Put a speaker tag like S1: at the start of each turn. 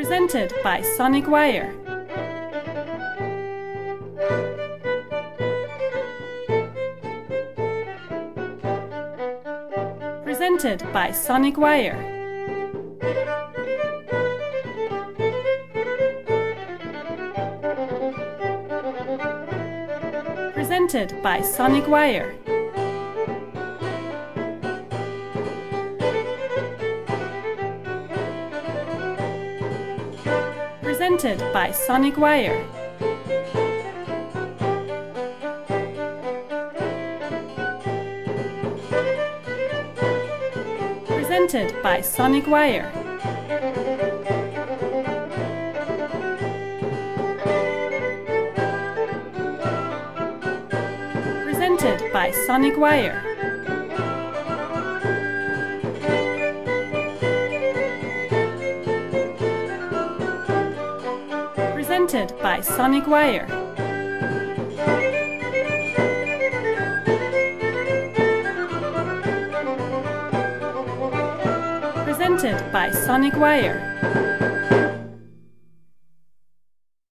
S1: Presented by Sonic Wire. Presented by Sonic Wire. Presented by Sonic Wire. Presented by Sonic Wire. Presented by Sonic Wire. Presented by Sonic Wire. Presented by Sonic Wire. Presented by Sonic Wire.